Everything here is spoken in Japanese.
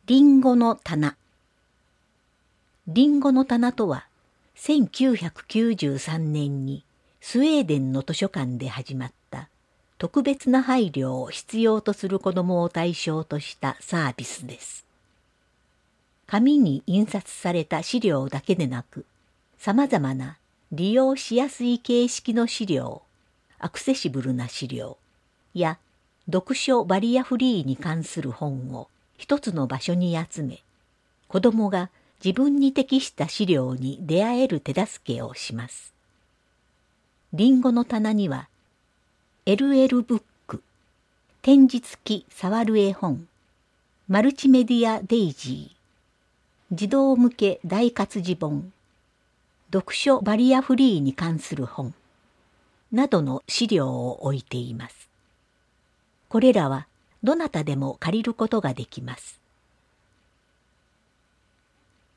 リンゴの棚。リンゴの棚とは、1993年にスウェーデンの図書館で始まった特別な配慮を必要とする子どもを対象としたサービスです。紙に印刷された資料だけでなく、さまざまな利用しやすい形式の資料、アクセシブルな資料や読書バリアフリーに関する本を一つの場所に集め、子どもが自分に適した資料に出会える手助けをします。リンゴの棚には、LL ブック、展示付き触る絵本、マルチメディアデイジー、児童向け大活字本、読書バリアフリーに関する本、などの資料を置いています。これらはどなたでも借りることができます。